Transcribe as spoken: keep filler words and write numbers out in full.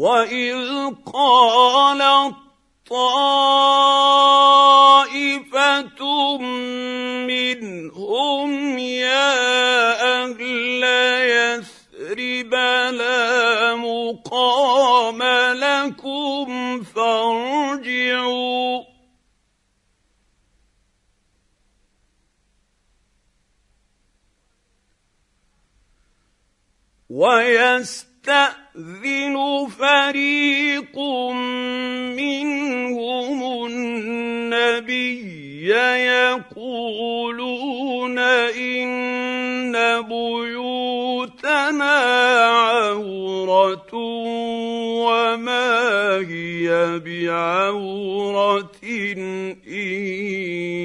وإذ قالت طائفة منهم يا أهل يثرب لا مقام لكم فارجعوا ويستأذن فريق منهم النبي يقولون إن بيوتنا عورة وما هي بعورة إن